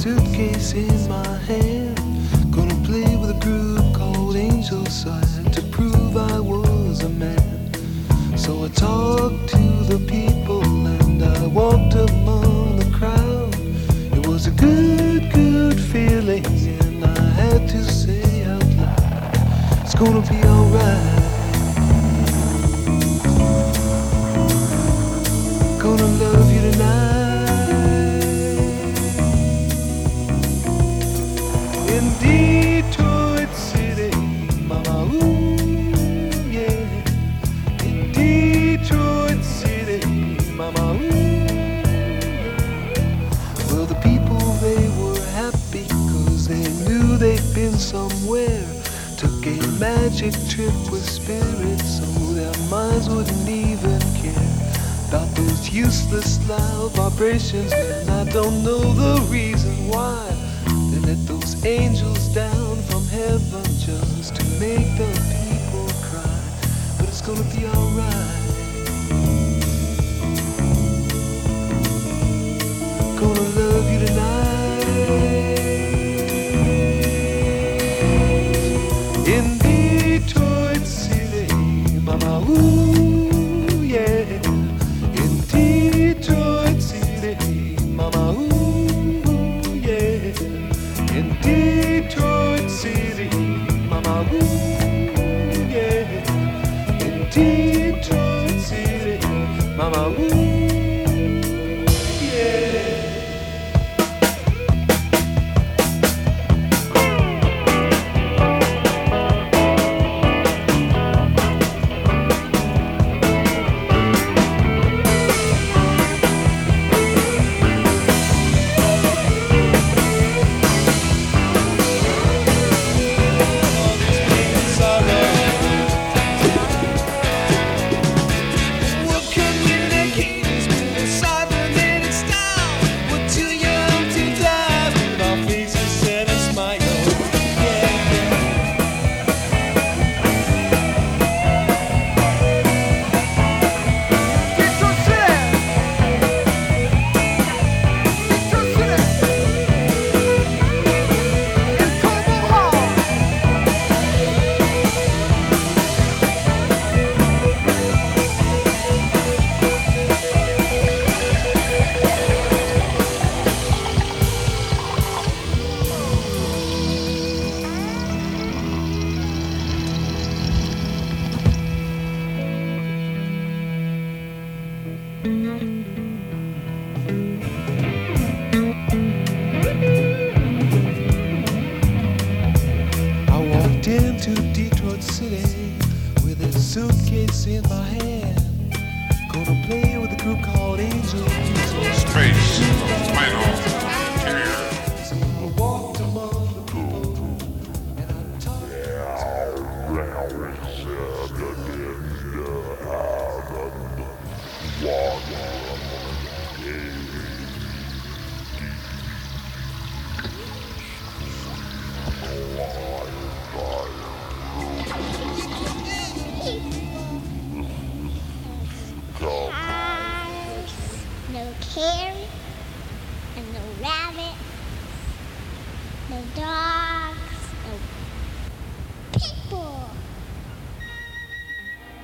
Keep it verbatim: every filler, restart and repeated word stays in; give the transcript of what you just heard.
suitcase in my hand, gonna play with a group called Angel Side to prove I was a man. So I talked to the people and I walked among the crowd. It was a good, good feeling, and I had to say out loud, it's gonna be alright. Gonna love you tonight. In Detroit City, mama, ooh, yeah. In Detroit City, mama, ooh, yeah. Well, the people, they were happy, cause they knew they'd been somewhere. Took a magic trip with spirits, so their minds wouldn't even care about those useless loud vibrations. Man, I don't know the reason why they let those angels down from heaven just to make the people cry. But it's gonna be alright. Gonna love you tonight. In Detroit City, mama, ooh, yeah. Detroit City, mama, ooh, yeah. In Detroit City, mama, ooh, yeah. In Detroit City, mama, ooh, yeah. Into Detroit City with a suitcase in my hand, gonna play with a group called Angels. Space, the final carrier. So I walked among the people and I talked. No carrot, and no rabbit, no dogs, no people.